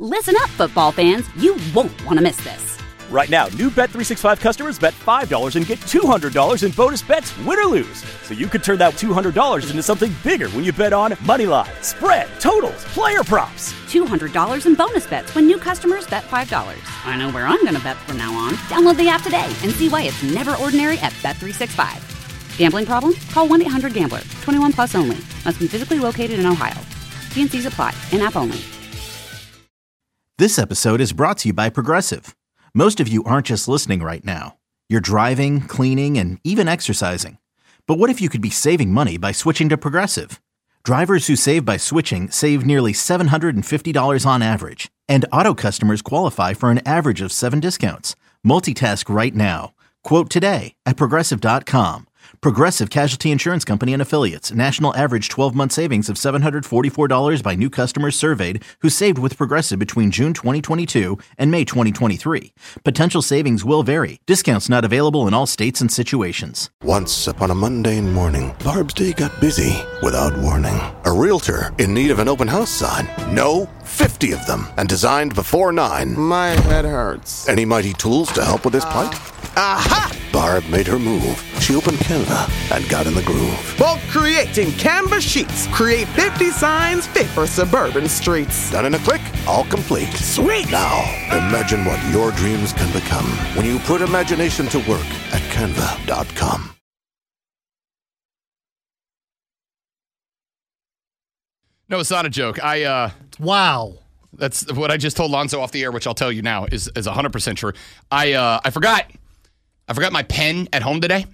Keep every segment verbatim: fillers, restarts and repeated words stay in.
Listen up, football fans. You won't want to miss this. Right now, new Bet three sixty-five customers bet five dollars and get two hundred dollars in bonus bets, win or lose. So you could turn that two hundred dollars into something bigger when you bet on money line, spread, totals, player props. two hundred dollars in bonus bets when new customers bet five dollars. I know where I'm going to bet from now on. Download the app today and see why it's never ordinary at Bet three sixty-five. Gambling problem? Call one eight hundred gambler. twenty-one plus only. Must be physically located in Ohio. T and C's apply. In-app only. This episode is brought to you by Progressive. Most of you aren't just listening right now. You're driving, cleaning, and even exercising. But what if you could be saving money by switching to Progressive? Drivers who save by switching save nearly seven hundred fifty dollars on average. And auto customers qualify for an average of seven discounts. Multitask right now. Quote today at Progressive dot com. Progressive Casualty Insurance Company and Affiliates. National average twelve-month savings of seven hundred forty-four dollars by new customers surveyed who saved with Progressive between June twenty twenty-two and May twenty twenty-three. Potential savings will vary. Discounts not available in all states and situations. Once upon a mundane morning, Barb's day got busy without warning. A realtor in need of an open house sign. No, fifty of them, and designed before nine. My head hurts. Any mighty tools to help with this plight? Aha! Barb made her move. She opened Canva and got in the groove. Bulk creating Canva sheets. Create fifty signs fit for suburban streets. Done in a click, all complete. Sweet! Now, imagine what your dreams can become when you put imagination to work at canva dot com. No, it's not a joke. I uh, wow. That's what I just told Lonzo off the air, which I'll tell you now is is one hundred percent true. I uh, I forgot. I forgot my pen at home today.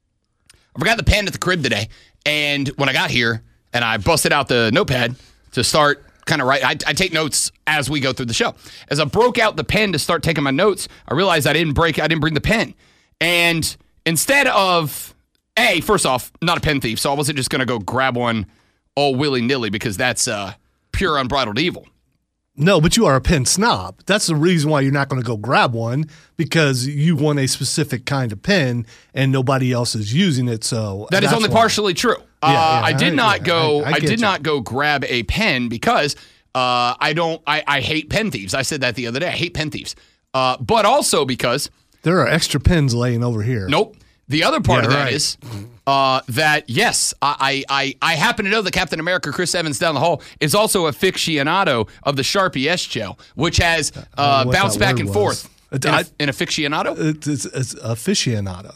I forgot the pen at the crib today. And when I got here and I busted out the notepad to start kind of write, I, I take notes as we go through the show. As I broke out the pen to start taking my notes, I realized I didn't break, I didn't bring the pen. And instead of, A, first off, not a pen thief, so I wasn't just going to go grab one all willy-nilly because that's uh, pure unbridled evil. No, but you are a pen snob. That's the reason why you're not going to go grab one, because you want a specific kind of pen and nobody else is using it. So that is only why. Partially true. Yeah, uh, yeah, I did I, not yeah, go. I, I, I did you. not go grab a pen because uh, I don't. I, I hate pen thieves. I said that the other day. I hate pen thieves. Uh, but also because there are extra pens laying over here. Nope. The other part yeah, of that right. is uh, that, yes, I, I I happen to know that Captain America, Chris Evans down the hall, is also a aficionado of the Sharpie S-Gel, which has uh, bounced back and was. forth. An, I, an aficionado? It's, it's, it's aficionado.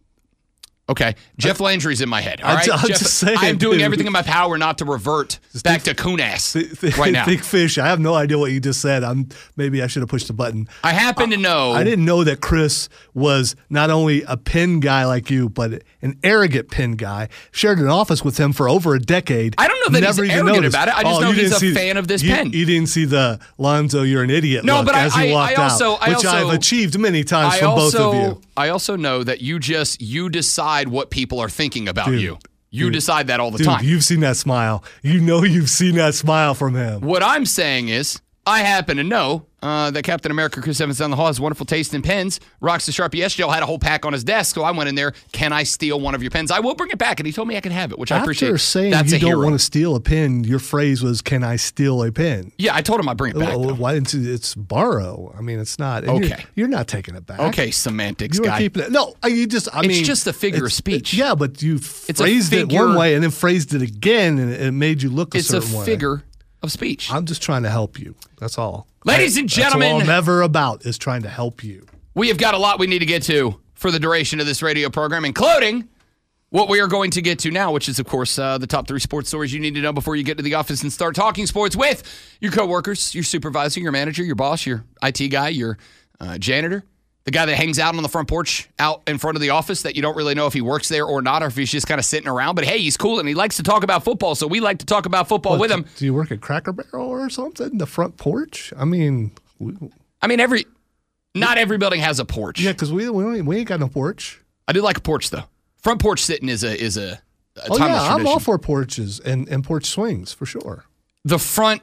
Okay. Jeff Landry's in my head. All right. I'm Jeff, just saying, I'm doing dude. everything in my power not to revert just back think, to Kunas th- th- right now. Think fish. I have no idea what you just said. I'm maybe I should have pushed the button. I happen I, to know. I didn't know that Chris was not only a pen guy like you, but an arrogant pen guy. Shared an office with him for over a decade. I don't know that Never he's even arrogant noticed. about it. I just oh, know he's a see, fan of this you, pen. You didn't see the Lonzo, you're an idiot no, look but as I, he walked I also, out, I which also, I've achieved many times I from also, both of you. I also know that you just, you decide what people are thinking about Dude, you. You dude, decide that all the dude, time. You've seen that smile. You know you've seen that smile from him. What I'm saying is, I happen to know uh, that Captain America, Chris Evans down the hall, has wonderful taste in pens. Rocks the Sharpie S-Gel, had a whole pack on his desk, so I went in there, can I steal one of your pens? I will bring it back, and he told me I could have it, which After I appreciate. After saying That's you a don't hero. want to steal a pen, your phrase was, can I steal a pen? Yeah, I told him I'd bring it back. Well, why didn't you? It's borrow. I mean, it's not. Okay. You're, you're not taking it back. Okay, semantics you guy. Keeping it. No, you just, I it's mean. It's just a figure of speech. It, yeah, but you it's phrased figure, it one way and then phrased it again, and it made you look a it's certain way. It's a figure of speech. I'm just trying to help you. That's all. Ladies and gentlemen. That's all I'm ever about is trying to help you. We have got a lot we need to get to for the duration of this radio program, including what we are going to get to now, which is, of course, uh, the top three sports stories you need to know before you get to the office and start talking sports with your coworkers, your supervisor, your manager, your boss, your I T guy, your uh, janitor, the guy that hangs out on the front porch out in front of the office that you don't really know if he works there or not, or if he's just kind of sitting around. But, hey, he's cool, and he likes to talk about football, so we like to talk about football what, with him. Do you work at Cracker Barrel or something? The front porch? I mean... We, I mean, every not every building has a porch. Yeah, because we, we, we ain't got no porch. I do like a porch, though. Front porch sitting is a is a, a oh, timeless yeah, tradition. I'm all for porches and, and porch swings, for sure. The front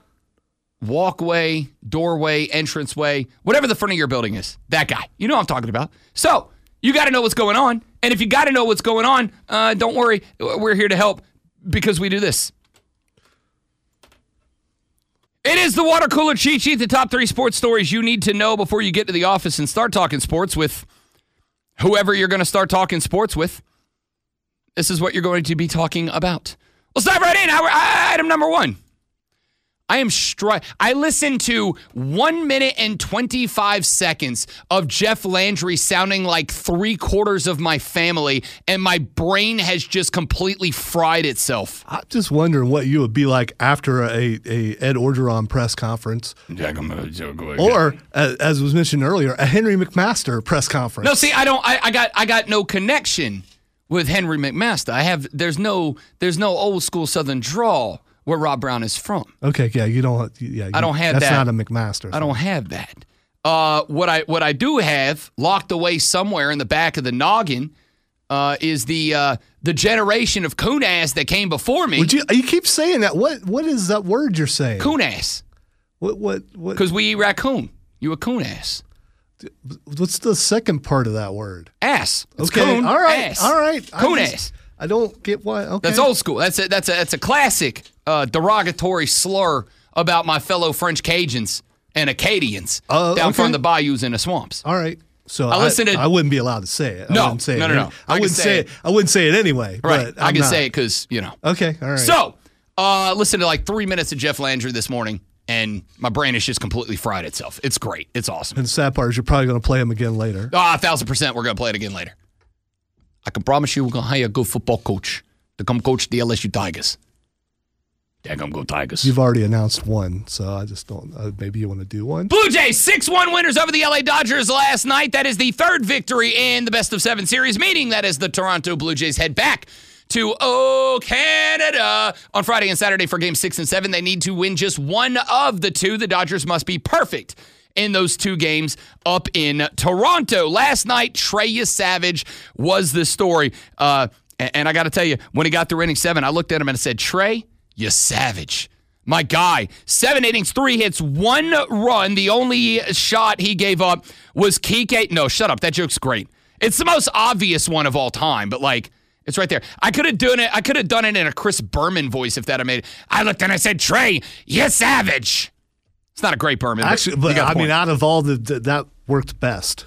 walkway, doorway, entranceway, whatever the front of your building is, that guy. You know what I'm talking about. So you got to know what's going on. And if you got to know what's going on, uh, don't worry. We're here to help because we do this. It is the Water Cooler Cheat Sheet, the top three sports stories you need to know before you get to the office and start talking sports with whoever you're going to start talking sports with. This is what you're going to be talking about. Let's dive right in. Item number one. I am stri- I listened to one minute and twenty-five seconds of Jeff Landry sounding like three quarters of my family, and my brain has just completely fried itself. I'm just wondering what you would be like after a, a Ed Orgeron press conference. Or, as, as was mentioned earlier, a Henry McMaster press conference. No, see, I don't. I, I got. I got no connection with Henry McMaster. I have. There's no. There's no old school Southern drawl where Rob Brown is from. Okay, yeah, you don't. Yeah, you, I don't have that's that. That's not a McMaster. I don't have that. Uh, what I what I do have locked away somewhere in the back of the noggin uh, is the uh, the generation of coon ass that came before me. Would you? You keep saying that. What What is that word you're saying? Coon ass. What What What? Because we eat raccoon. You a coon ass. What's the second part of that word? Ass. It's okay. Coon all right. Ass. All right. Coon I just, ass. I don't get why. Okay. That's old school. That's a that's a that's a classic uh, derogatory slur about my fellow French Cajuns and Acadians uh, down okay. from the bayous and the swamps. All right. So I, I, listen to, I wouldn't be allowed to say it. I no, wouldn't say no, it. no, no. I, I wouldn't say it. it. I wouldn't say it anyway. Right. But I I'm can not. say it because you know. Okay. All right. So, uh, listen to like three minutes of Jeff Landry this morning, and my brain has just completely fried itself. It's great. It's awesome. And the sad part is you're probably going to play him again later. Ah, a thousand percent. We're going to play it again later. I can promise you, we're going to hire a good football coach to come coach the L S U Tigers. Daggum go Tigers. You've already announced one, so I just don't. Uh, maybe you want to do one. Blue Jays six one winners over the L A Dodgers last night. That is the third victory in the best of seven series, meaning that as the Toronto Blue Jays head back to Oh Canada on Friday and Saturday for game six and seven. They need to win just one of the two. The Dodgers must be perfect in those two games up in Toronto. Last night, Trey Savage was the story. Uh, and I got to tell you, when he got through inning seven, I looked at him and I said, Trey, you savage. My guy, seven innings, three hits, one run. The only shot he gave up was Kike. No, shut up. That joke's great. It's the most obvious one of all time, but like, it's right there. I could have done it. I could have done it in a Chris Berman voice if that had made it. I looked and I said, Trey, you savage. It's not a great Berman. Actually, but, but I mean, out of all the, the that worked best.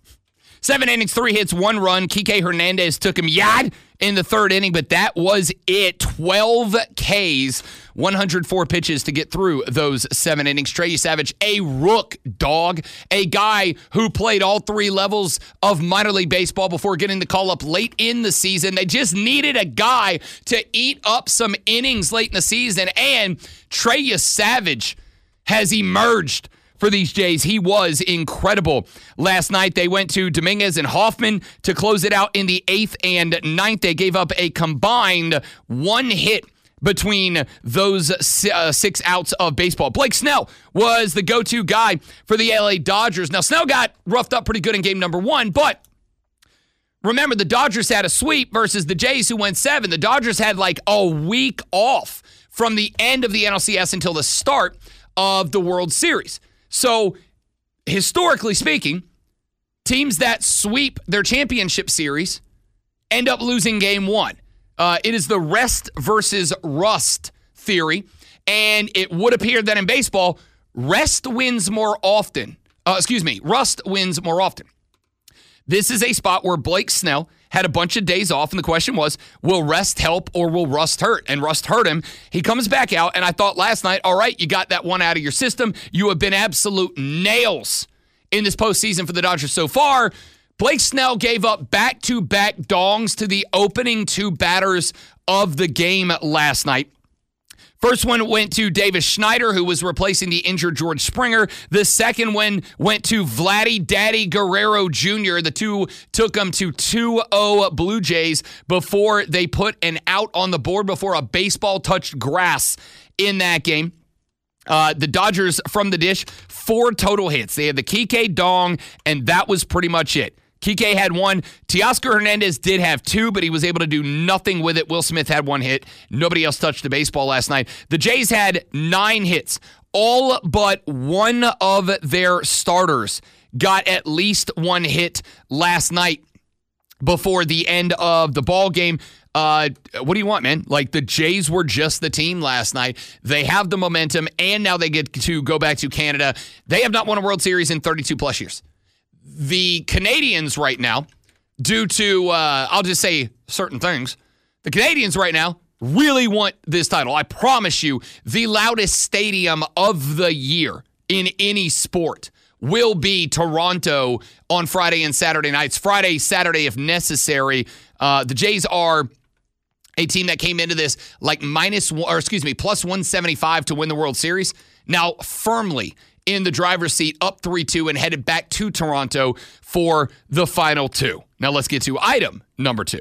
Seven innings, three hits, one run. Kike Hernandez took him yad in the third inning, but that was it. twelve Ks, one hundred four pitches to get through those seven innings. Trey Savage, a rook dog, a guy who played all three levels of minor league baseball before getting the call up late in the season. They just needed a guy to eat up some innings late in the season, and Trey Savage has emerged for these Jays. He was incredible. Last night, they went to Dominguez and Hoffman to close it out in the eighth and ninth. They gave up a combined one hit between those uh, six outs of baseball. Blake Snell was the go-to guy for the L A Dodgers. Now, Snell got roughed up pretty good in game number one, but remember, the Dodgers had a sweep versus the Jays who went seven. The Dodgers had like a week off from the end of the N L C S until the start of the World Series. So, historically speaking, teams that sweep their championship series end up losing game one. Uh, it is the rest versus rust theory, and it would appear that in baseball, rest wins more often. Uh, excuse me, rust wins more often. This is a spot where Blake Snell had a bunch of days off, and the question was, will rest help or will rust hurt? And rust hurt him. He comes back out, and I thought last night, all right, you got that one out of your system. You have been absolute nails in this postseason for the Dodgers so far. Blake Snell gave up back-to-back dongs to the opening two batters of the game last night. First one went to Davis Schneider, who was replacing the injured George Springer. The second one went to Vladdy Daddy Guerrero Junior The two took them to two oh Blue Jays before they put an out on the board before a baseball touched grass in that game. Uh, the Dodgers from the dish, four total hits. They had the Kike dong, and that was pretty much it. Kike had one. Teoscar Hernandez did have two, but he was able to do nothing with it. Will Smith had one hit. Nobody else touched the baseball last night. The Jays had nine hits. All but one of their starters got at least one hit last night before the end of the ball game. Uh, what do you want, man? Like, the Jays were just the team last night. They have the momentum, and now they get to go back to Canada. They have not won a World Series in thirty-two plus years. The Canadians right now, due to, uh, I'll just say certain things, the Canadians right now really want this title. I promise you, the loudest stadium of the year in any sport will be Toronto on Friday and Saturday nights. Friday, Saturday if necessary. Uh, the Jays are a team that came into this like minus, or excuse me, plus one seventy-five to win the World Series. Now firmly in the driver's seat, up three two, and headed back to Toronto for the final two. Now let's get to item number two.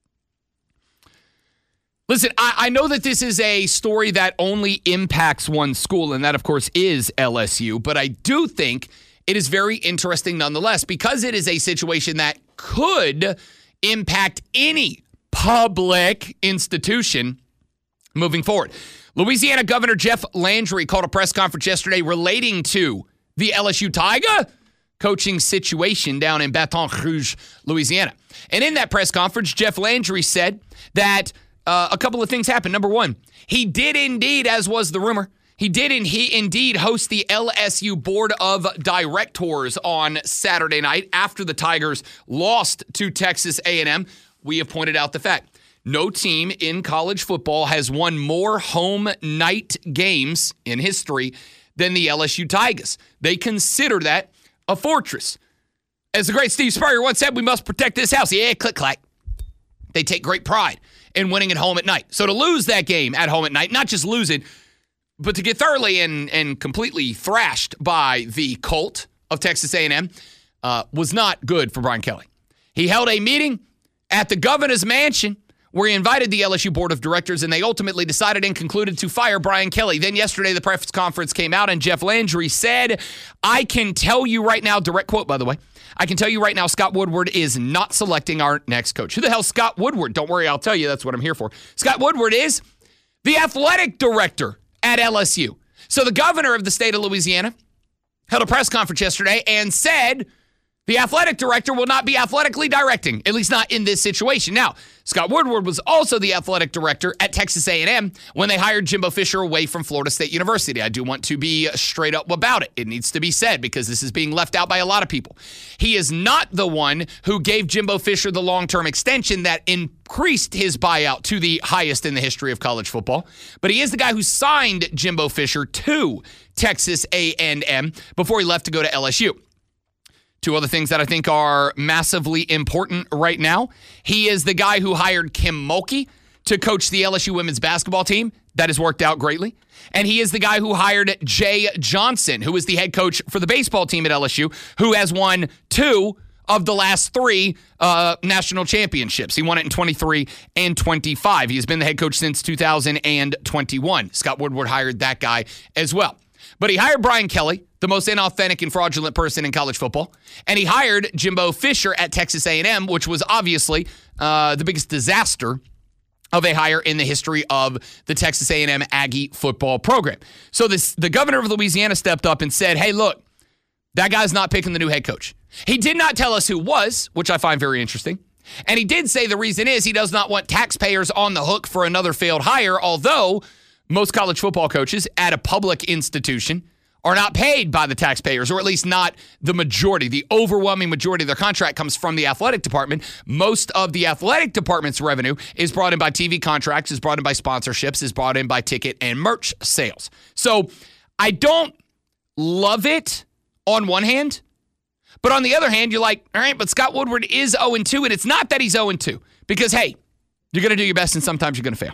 Listen, I, I know that this is a story that only impacts one school, and that, of course, is L S U, but I do think it is very interesting nonetheless because it is a situation that could impact any public institution moving forward. Louisiana Governor Jeff Landry called a press conference yesterday relating to the L S U Tiger coaching situation down in Baton Rouge, Louisiana. And in that press conference, Jeff Landry said that uh, a couple of things happened. Number one, he did indeed, as was the rumor, he did in, he indeed host the L S U Board of Directors on Saturday night after the Tigers lost to Texas A and M. We have pointed out the fact no team in college football has won more home night games in history than the L S U Tigers. They consider that a fortress. As the great Steve Spurrier once said, we must protect this house. Yeah, click-clack. They take great pride in winning at home at night. So to lose that game at home at night, not just lose it, but to get thoroughly and, and completely thrashed by the Colt of Texas A and M uh, was not good for Brian Kelly. He held a meeting at the governor's mansion where he invited the L S U Board of Directors, and they ultimately decided and concluded to fire Brian Kelly. Then yesterday, the press conference came out, and Jeff Landry said, I can tell you right now, direct quote, by the way, I can tell you right now, Scott Woodward is not selecting our next coach. Who the hell's Scott Woodward? Don't worry, I'll tell you. That's what I'm here for. Scott Woodward is the athletic director at L S U. So the governor of the state of Louisiana held a press conference yesterday and said the athletic director will not be athletically directing, at least not in this situation. Now, Scott Woodward was also the athletic director at Texas A and M when they hired Jimbo Fisher away from Florida State University. I do want to be straight up about it. It needs to be said because this is being left out by a lot of people. He is not the one who gave Jimbo Fisher the long-term extension that increased his buyout to the highest in the history of college football, but he is the guy who signed Jimbo Fisher to Texas A and M before he left to go to L S U. Two other things that I think are massively important right now. He is the guy who hired Kim Mulkey to coach the L S U women's basketball team. That has worked out greatly. And he is the guy who hired Jay Johnson, who is the head coach for the baseball team at L S U, who has won two of the last three uh, national championships. He won it in twenty-three and twenty-five. He has been the head coach since two thousand twenty-one. Scott Woodward hired that guy as well. But he hired Brian Kelly, the most inauthentic and fraudulent person in college football, and he hired Jimbo Fisher at Texas A and M, which was obviously uh, the biggest disaster of a hire in the history of the Texas A and M Aggie football program. So this, the governor of Louisiana stepped up and said, hey, look, that guy's not picking the new head coach. He did not tell us who was, which I find very interesting. And he did say the reason is he does not want taxpayers on the hook for another failed hire, although most college football coaches at a public institution are not paid by the taxpayers, or at least not the majority. The overwhelming majority of their contract comes from the athletic department. Most of the athletic department's revenue is brought in by T V contracts, is brought in by sponsorships, is brought in by ticket and merch sales. So I don't love it on one hand, but on the other hand, you're like, all right, but Scott Woodward is oh and two, and it's not that he's oh and two, because, hey, you're going to do your best, and sometimes you're going to fail.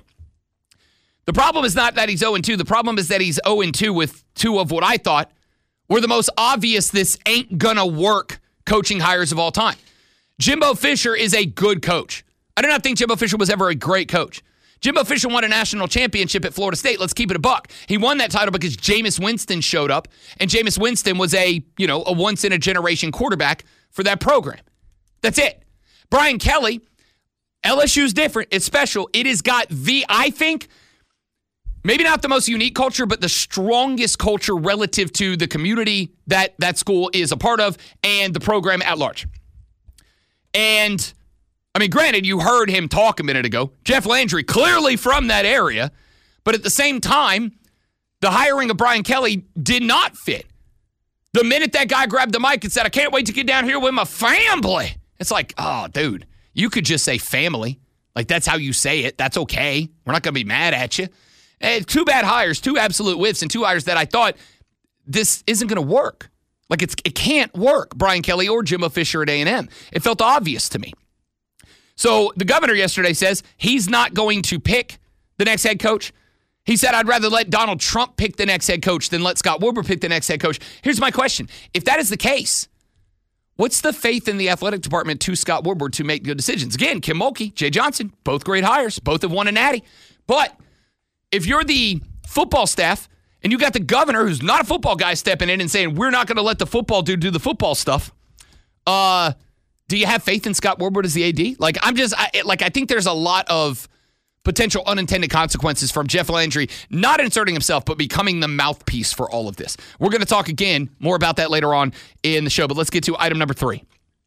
The problem is not that he's oh and two. The problem is that he's oh and two with two of what I thought were the most obvious this ain't gonna work coaching hires of all time. Jimbo Fisher is a good coach. I do not think Jimbo Fisher was ever a great coach. Jimbo Fisher won a national championship at Florida State. Let's keep it a buck. He won that title because Jameis Winston showed up, and Jameis Winston was a, you know, a once-in-a-generation quarterback for that program. That's it. Brian Kelly, L S U's different. It's special. It has got the, I think, maybe not the most unique culture, but the strongest culture relative to the community that that school is a part of and the program at large. And I mean, granted, you heard him talk a minute ago. Jeff Landry, clearly from that area. But at the same time, the hiring of Brian Kelly did not fit. The minute that guy grabbed the mic and said, I can't wait to get down here with my family. It's like, oh, dude, you could just say family. Like, that's how you say it. That's okay. We're not going to be mad at you. And two bad hires, two absolute whiffs, and two hires that I thought this isn't going to work. Like, it's it can't work, Brian Kelly or Jimbo Fisher at A and M. It felt obvious to me. So the governor yesterday says he's not going to pick the next head coach. He said, I'd rather let Donald Trump pick the next head coach than let Scott Woodward pick the next head coach. Here's my question. If that is the case, what's the faith in the athletic department to Scott Woodward to make good decisions? Again, Kim Mulkey, Jay Johnson, both great hires. Both have won a natty. But if you're the football staff and you got the governor who's not a football guy stepping in and saying, we're not going to let the football dude do the football stuff, uh, do you have faith in Scott Woodward as the A D? Like, I'm just, I, like, I think there's a lot of potential unintended consequences from Jeff Landry not inserting himself, but becoming the mouthpiece for all of this. We're going to talk again more about that later on in the show, but let's get to item number three.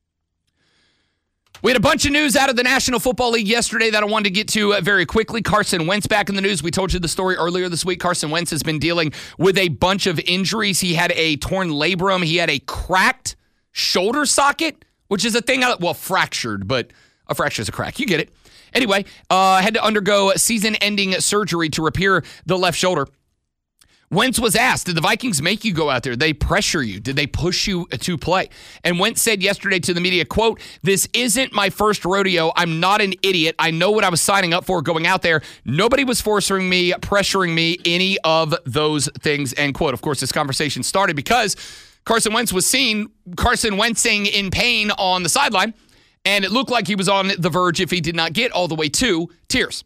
We had a bunch of news out of the National Football League yesterday that I wanted to get to very quickly. Carson Wentz back in the news. We told you the story earlier this week. Carson Wentz has been dealing with a bunch of injuries. He had a torn labrum. He had a cracked shoulder socket, which is a thing, well, fractured, but a fracture is a crack. You get it. Anyway, uh, had to undergo season-ending surgery to repair the left shoulder. Wentz was asked, did the Vikings make you go out there? Did they pressure you? Did they push you to play? And Wentz said yesterday to the media, quote, this isn't my first rodeo. I'm not an idiot. I know what I was signing up for going out there. Nobody was forcing me, pressuring me, any of those things, end quote. Of course, this conversation started because Carson Wentz was seen Carson Wentzing in pain on the sideline. And it looked like he was on the verge if he did not get all the way to tears.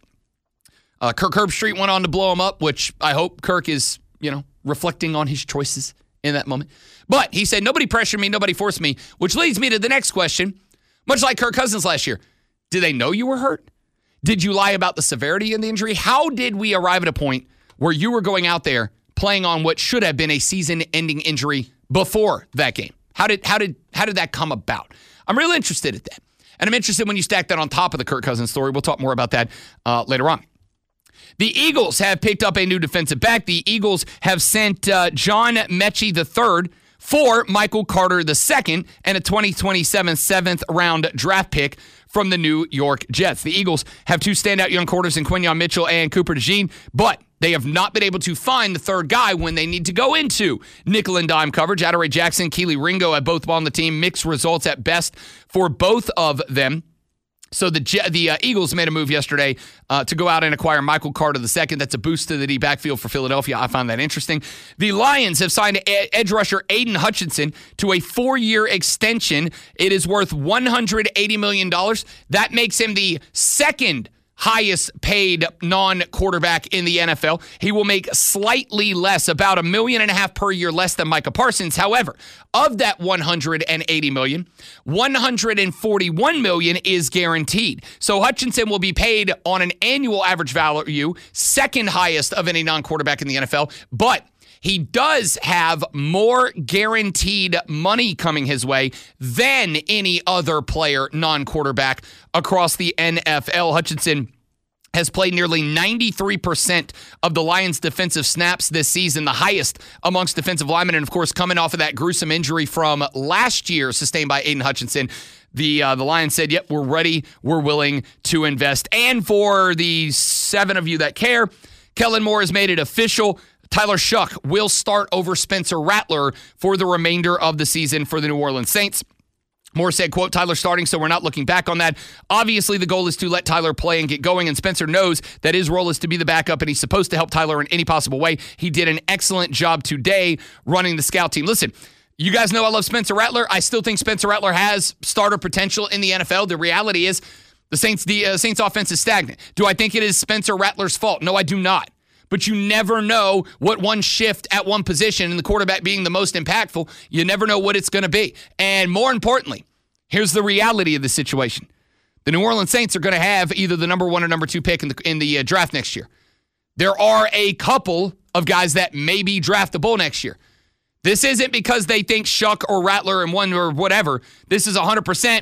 Uh, Kirk Herbstreit went on to blow him up, which I hope Kirk is, you know, reflecting on his choices in that moment. But he said, nobody pressured me, nobody forced me, which leads me to the next question. Much like Kirk Cousins last year, did they know you were hurt? Did you lie about the severity of the injury? How did we arrive at a point where you were going out there playing on what should have been a season-ending injury before that game? How did how did how did that come about? I'm really interested at that. And I'm interested when you stack that on top of the Kirk Cousins story. We'll talk more about that uh, later on. The Eagles have picked up a new defensive back. The Eagles have sent uh, John Mechie the third for Michael Carter the second and a twenty twenty-seven seventh round draft pick from the New York Jets. The Eagles have two standout young quarters in Quinyon Mitchell and Cooper DeJean, but they have not been able to find the third guy when they need to go into nickel and dime coverage. Adoree Jackson, Keely Ringo have both on the team. Mixed results at best for both of them. So the the uh, Eagles made a move yesterday uh, to go out and acquire Michael Carter the second. That's a boost to the D backfield for Philadelphia. I find that interesting. The Lions have signed edge rusher Aiden Hutchinson to a four-year extension. It is worth one hundred eighty million dollars. That makes him the second highest paid non-quarterback in the N F L. He will make slightly less, about a million and a half per year less than Micah Parsons. However, of that one hundred eighty million dollars, one hundred forty-one million dollars is guaranteed. So Hutchinson will be paid on an annual average value, second highest of any non-quarterback in the N F L, but he does have more guaranteed money coming his way than any other player, non-quarterback, across the N F L. Hutchinson has played nearly ninety-three percent of the Lions' defensive snaps this season, the highest amongst defensive linemen. And, of course, coming off of that gruesome injury from last year sustained by Aiden Hutchinson, the uh, the Lions said, yep, we're ready, we're willing to invest. And for the seven of you that care, Kellen Moore has made it official. Tyler Shuck will start over Spencer Rattler for the remainder of the season for the New Orleans Saints. Moore said, quote, Tyler starting, so we're not looking back on that. Obviously, the goal is to let Tyler play and get going, and Spencer knows that his role is to be the backup, and he's supposed to help Tyler in any possible way. He did an excellent job today running the scout team. Listen, you guys know I love Spencer Rattler. I still think Spencer Rattler has starter potential in the N F L. The reality is the Saints, the uh, Saints offense is stagnant. Do I think it is Spencer Rattler's fault? No, I do not. But you never know what one shift at one position, and the quarterback being the most impactful, you never know what it's going to be. And more importantly, here's the reality of the situation. The New Orleans Saints are going to have either the number one or number two pick in the, in the uh, draft next year. There are a couple of guys that may be draftable next year. This isn't because they think Shuck or Rattler and one or whatever. This is one hundred percent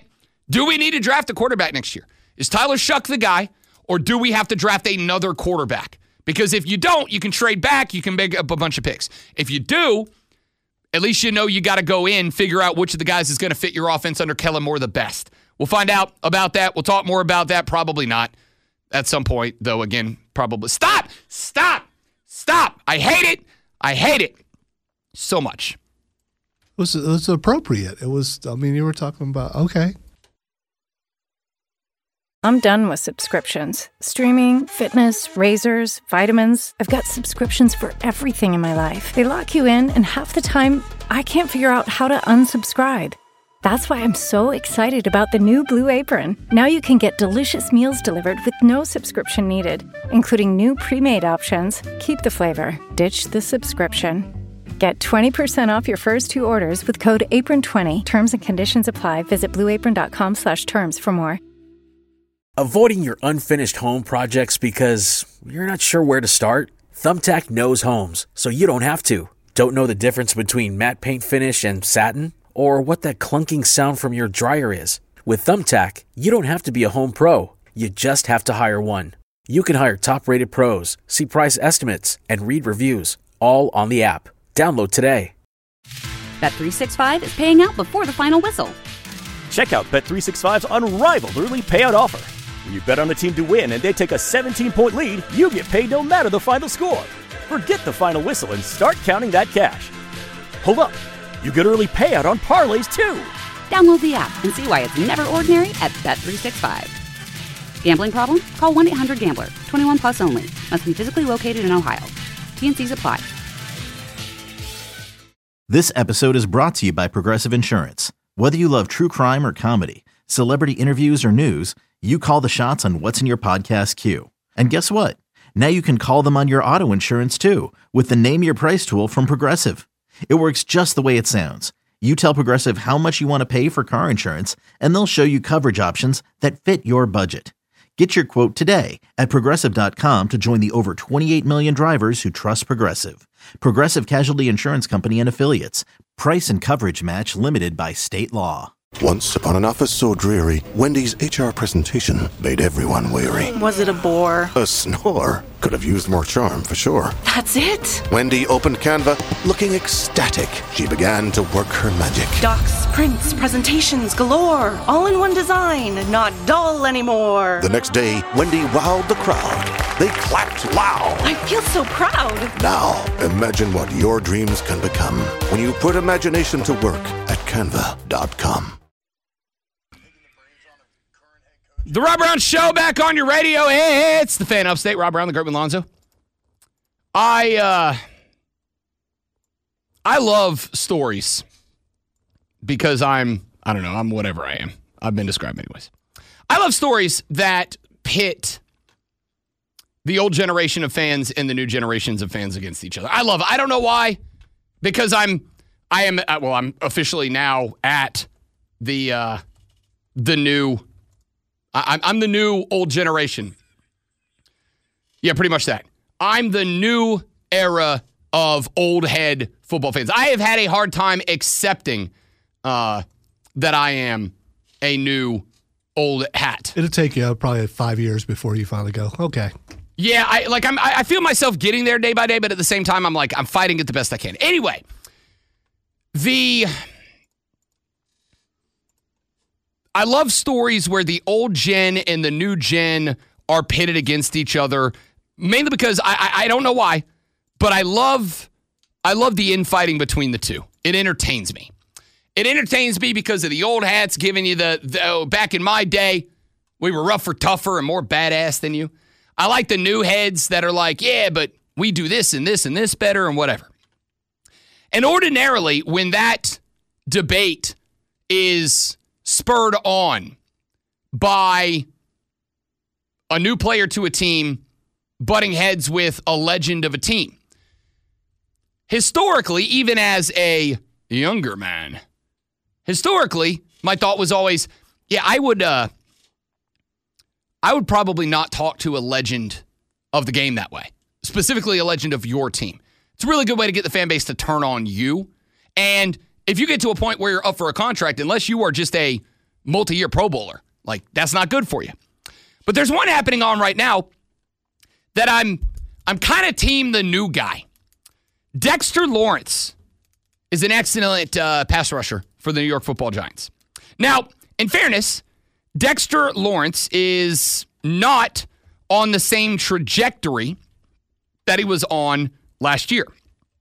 Do we need to draft a quarterback next year? Is Tyler Shuck the guy, or do we have to draft another quarterback? Because if you don't, you can trade back, you can make up a bunch of picks. If you do, at least you know you got to go in, figure out which of the guys is going to fit your offense under Kellen Moore the best. We'll find out about that. We'll talk more about that. Probably not at some point, though, again, probably. Stop! Stop! Stop! I hate it! I hate it so much. It was, it was appropriate. It was, I mean, you were talking about, okay. I'm done with subscriptions. Streaming, fitness, razors, vitamins. I've got subscriptions for everything in my life. They lock you in, and half the time, I can't figure out how to unsubscribe. That's why I'm so excited about the new Blue Apron. Now you can get delicious meals delivered with no subscription needed, including new pre-made options. Keep the flavor, ditch the subscription. Get twenty percent off your first two orders with code apron twenty. Terms and conditions apply. Visit blueapron.com slash terms for more. Avoiding your unfinished home projects because you're not sure where to start? Thumbtack knows homes, so you don't have to. Don't know the difference between matte paint finish and satin? Or what that clunking sound from your dryer is? With Thumbtack, you don't have to be a home pro. You just have to hire one. You can hire top-rated pros, see price estimates, and read reviews, all on the app. Download today. Bet three sixty-five is paying out before the final whistle. Check out Bet three sixty-five's unrivaled early payout offer. When you bet on a team to win and they take a seventeen-point lead, you get paid no matter the final score. Forget the final whistle and start counting that cash. Hold up. You get early payout on parlays, too. Download the app and see why it's never ordinary at Bet three sixty-five. Gambling problem? Call one eight hundred gambler. twenty-one plus only. Must be physically located in Ohio. T and C's apply. This episode is brought to you by Progressive Insurance. Whether you love true crime or comedy, celebrity interviews or news, you call the shots on what's in your podcast queue. And guess what? Now you can call them on your auto insurance, too, with the Name Your Price tool from Progressive. It works just the way it sounds. You tell Progressive how much you want to pay for car insurance, and they'll show you coverage options that fit your budget. Get your quote today at Progressive dot com to join the over twenty-eight million drivers who trust Progressive. Progressive Casualty Insurance Company and Affiliates. Price and coverage match limited by state law. Once upon an office so dreary, Wendy's H R presentation made everyone weary. Was it a bore? A snore. Could have used more charm, for sure. That's it? Wendy opened Canva, looking ecstatic. She began to work her magic. Docs, prints, presentations galore. All in one design, not dull anymore. The next day, Wendy wowed the crowd. They clapped loud. I feel so proud. Now, imagine what your dreams can become when you put imagination to work at canva dot com. The Rob Brown Show back on your radio. It's the Fan Upstate. Rob Brown, the Great Lonzo. I, uh, I love stories because I'm, I don't know, I'm whatever I am. I've been described anyways. I love stories that pit the old generation of fans and the new generations of fans against each other. I love it. I don't know why, because I'm, I am, well, I'm officially now at the, uh, the new I, I'm the new old generation. Yeah, pretty much that. I'm the new era of old head football fans. I have had a hard time accepting uh, that I am a new old hat. It'll take you probably five years before you finally go, okay. Yeah, I like I'm I feel myself getting there day by day, but at the same time, I'm like, I'm fighting it the best I can. Anyway, the I love stories where the old gen and the new gen are pitted against each other, mainly because I, I, I don't know why, but I love I love the infighting between the two. It entertains me. It entertains me because of the old hats giving you the, the oh, back in my day, we were rougher, tougher, and more badass than you. I like the new heads that are like, yeah, but we do this and this and this better and whatever. And ordinarily, when that debate is spurred on by a new player to a team butting heads with a legend of a team. Historically, even as a younger man, historically, my thought was always, yeah, I would uh, I would probably not talk to a legend of the game that way, specifically a legend of your team. It's a really good way to get the fan base to turn on you. And if you get to a point where you're up for a contract, unless you are just a multi-year Pro Bowler. Like, that's not good for you. But there's one happening on right now that I'm I'm kind of team the new guy. Dexter Lawrence is an excellent uh, pass rusher for the New York Football Giants. Now, in fairness, Dexter Lawrence is not on the same trajectory that he was on last year.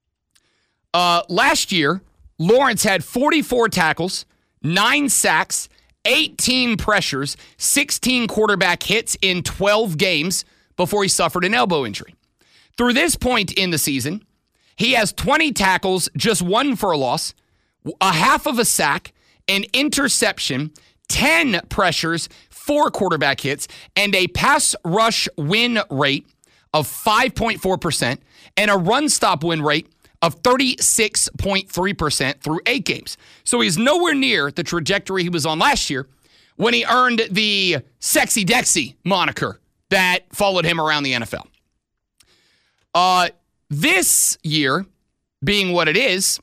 Uh, last year, Lawrence had forty-four tackles, nine sacks, eighteen pressures, sixteen quarterback hits in twelve games before he suffered an elbow injury. Through this point in the season, he has twenty tackles, just one for a loss, a half of a sack, an interception, ten pressures, four quarterback hits, and a pass rush win rate of five point four percent and a run stop win rate of thirty-six point three percent through eight games. So he's nowhere near the trajectory he was on last year when he earned the Sexy Dexy moniker that followed him around the N F L. Uh, this year, being what it is,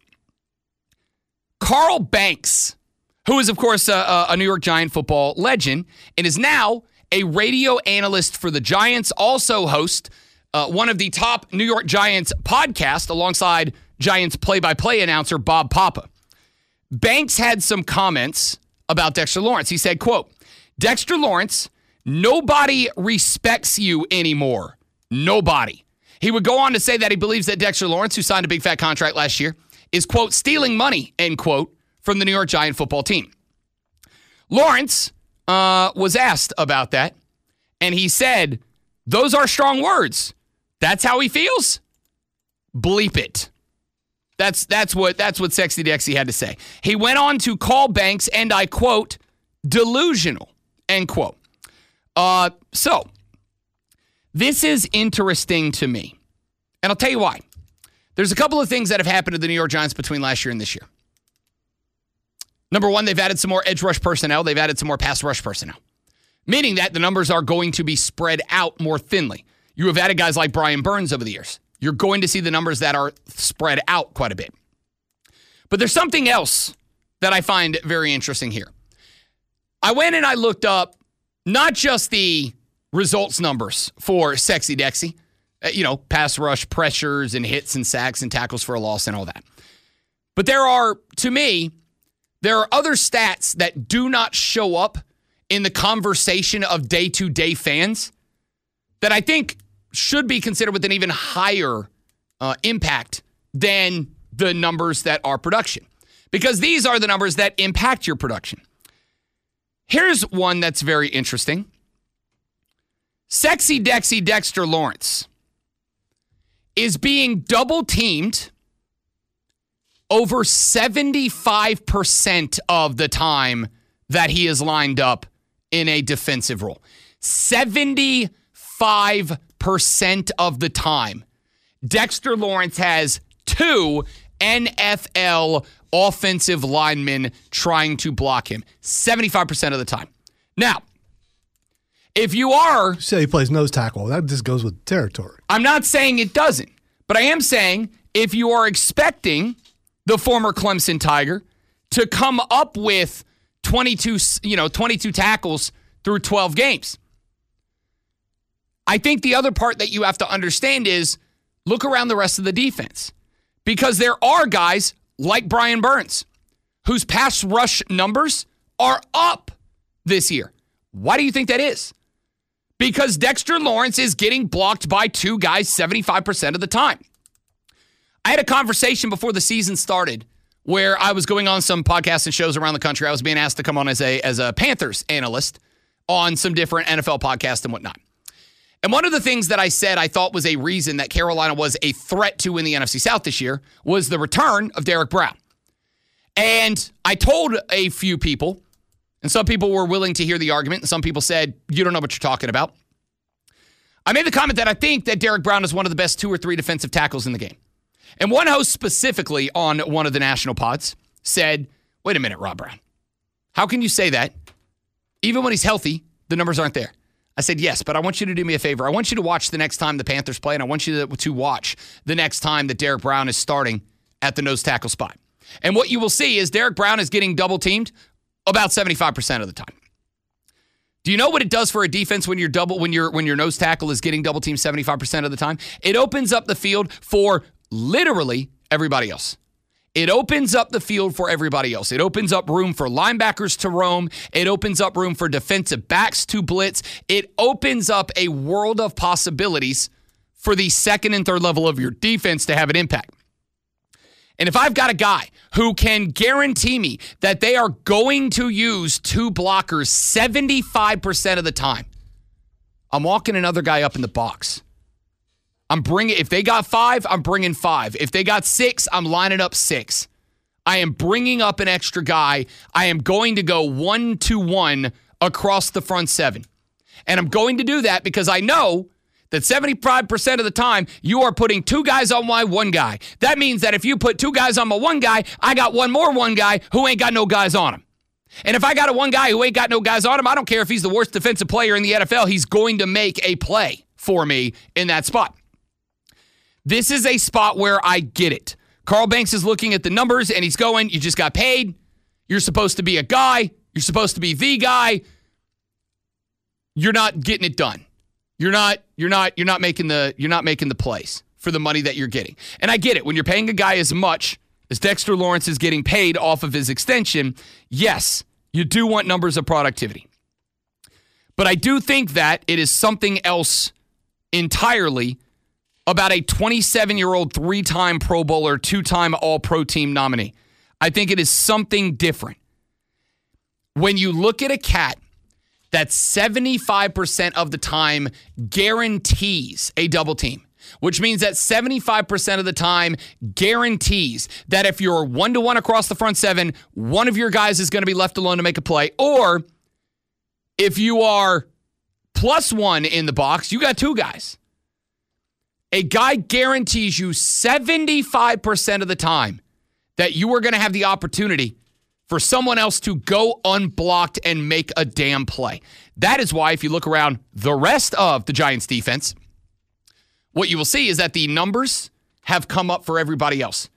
Carl Banks, who is, of course, a, a New York Giant football legend and is now a radio analyst for the Giants, also host uh, one of the top New York Giants podcasts alongside Giants play-by-play announcer Bob Papa. Banks had some comments about Dexter Lawrence. He said, quote, Dexter Lawrence, nobody respects you anymore. Nobody. He would go on to say that he believes that Dexter Lawrence, who signed a big fat contract last year, is, quote, stealing money, end quote, from the New York Giant football team. Lawrence uh, was asked about that, and he said, those are strong words. That's how he feels? Bleep it. That's that's what that's what Sexy Dexy had to say. He went on to call Banks, and I quote, delusional, end quote. Uh, so, this is interesting to me, and I'll tell you why. There's a couple of things that have happened to the New York Giants between last year and this year. Number one, they've added some more edge rush personnel. They've added some more pass rush personnel, meaning that the numbers are going to be spread out more thinly. You have added guys like Brian Burns over the years. You're going to see the numbers that are spread out quite a bit. But there's something else that I find very interesting here. I went and I looked up not just the results numbers for Sexy Dexy, uh, you know, pass rush pressures and hits and sacks and tackles for a loss and all that. But there are, to me, there are other stats that do not show up in the conversation of day-to-day fans that I think should be considered with an even higher uh, impact than the numbers that are production. Because these are the numbers that impact your production. Here's one that's very interesting. Sexy Dexy Dexter Lawrence is being double-teamed over seventy-five percent of the time that he is lined up in a defensive role. seventy-five percent of the time. Dexter Lawrence has two N F L offensive linemen trying to block him. seventy-five percent of the time. Now, if you are... You say he plays nose tackle. That just goes with territory. I'm not saying it doesn't, but I am saying if you are expecting the former Clemson Tiger to come up with twenty-two, you know, twenty-two tackles through twelve games. I think the other part that you have to understand is look around the rest of the defense. Because there are guys like Brian Burns whose pass rush numbers are up this year. Why do you think that is? Because Dexter Lawrence is getting blocked by two guys seventy-five percent of the time. I had a conversation before the season started where I was going on some podcasts and shows around the country. I was being asked to come on as a as a Panthers analyst on some different N F L podcasts and whatnot. And one of the things that I said I thought was a reason that Carolina was a threat to win the N F C South this year was the return of Derek Brown. And I told a few people, and some people were willing to hear the argument, and some people said, you don't know what you're talking about. I made the comment that I think that Derek Brown is one of the best two or three defensive tackles in the game. And one host specifically on one of the national pods said, wait a minute, Rob Brown. How can you say that? Even when he's healthy, the numbers aren't there. I said, yes, but I want you to do me a favor. I want you to watch the next time the Panthers play, and I want you to, to watch the next time that Derek Brown is starting at the nose tackle spot. And what you will see is Derek Brown is getting double-teamed about seventy-five percent of the time. Do you know what it does for a defense when you're double when your when your nose tackle is getting double teamed seventy-five percent of the time? It opens up the field for literally everybody else. It opens up the field for everybody else. It opens up room for linebackers to roam. It opens up room for defensive backs to blitz. It opens up a world of possibilities for the second and third level of your defense to have an impact. And if I've got a guy who can guarantee me that they are going to use two blockers seventy-five percent of the time, I'm walking another guy up in the box. I'm bringing, if they got five, I'm bringing five. If they got six, I'm lining up six. I am bringing up an extra guy. I am going to go one to one across the front seven. And I'm going to do that because I know that seventy-five percent of the time, you are putting two guys on my one guy. That means that if you put two guys on my one guy, I got one more one guy who ain't got no guys on him. And if I got a one guy who ain't got no guys on him, I don't care if he's the worst defensive player in the N F L, he's going to make a play for me in that spot. This is a spot where I get it. Carl Banks is looking at the numbers and he's going, you just got paid. You're supposed to be a guy. You're supposed to be the guy. You're not getting it done. You're not, you're not, you're not making the, you're not making the plays for the money that you're getting. And I get it. When you're paying a guy as much as Dexter Lawrence is getting paid off of his extension, yes, you do want numbers of productivity. But I do think that it is something else entirely about a twenty-seven-year-old three-time Pro Bowler, two-time All-Pro team nominee. I think it is something different. When you look at a cat that seventy-five percent of the time guarantees a double team, which means that seventy-five percent of the time guarantees that if you're one-to-one across the front seven, one of your guys is going to be left alone to make a play, or if you are plus one in the box, you got two guys. A guy guarantees you seventy-five percent of the time that you are going to have the opportunity for someone else to go unblocked and make a damn play. That is why if you look around the rest of the Giants defense, what you will see is that the numbers have come up for everybody else.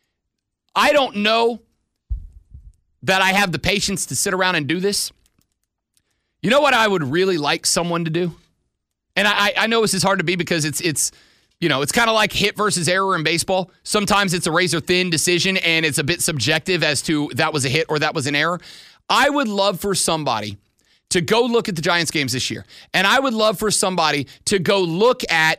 I don't know that I have the patience to sit around and do this. You know what I would really like someone to do? And I, I know this is hard to be because it's it's you know, it's kind of like hit versus error in baseball. Sometimes it's a razor-thin decision, and it's a bit subjective as to that was a hit or that was an error. I would love for somebody to go look at the Giants games this year, and I would love for somebody to go look at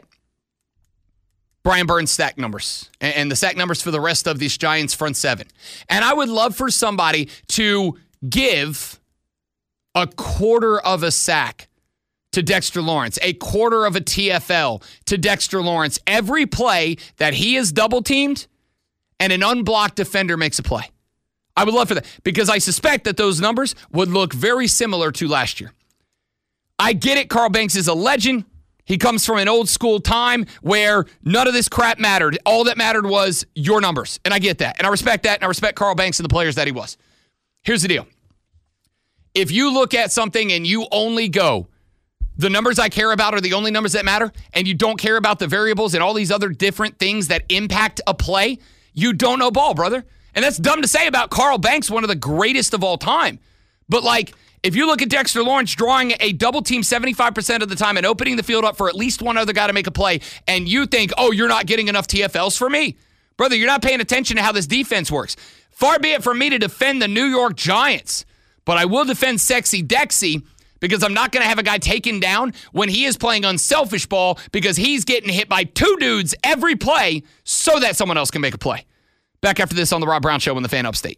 Brian Burns' sack numbers and the sack numbers for the rest of this Giants front seven. And I would love for somebody to give a quarter of a sack to Dexter Lawrence, a quarter of a T F L to Dexter Lawrence, every play that he is double-teamed and an unblocked defender makes a play. I would love for that because I suspect that those numbers would look very similar to last year. I get it. Carl Banks is a legend. He comes from an old school time where none of this crap mattered. All that mattered was your numbers. And I get that. And I respect that. And I respect Carl Banks and the players that he was. Here's the deal. If you look at something and you only go, the numbers I care about are the only numbers that matter, and you don't care about the variables and all these other different things that impact a play, you don't know ball, brother. And that's dumb to say about Carl Banks, one of the greatest of all time. But, like, if you look at Dexter Lawrence drawing a double team seventy-five percent of the time and opening the field up for at least one other guy to make a play, and you think, oh, you're not getting enough T F Ls for me, brother, you're not paying attention to how this defense works. Far be it from me to defend the New York Giants, but I will defend Sexy Dexy, because I'm not going to have a guy taken down when he is playing unselfish ball because he's getting hit by two dudes every play so that someone else can make a play. Back after this on The Rob Brown Show on the Fan Upstate.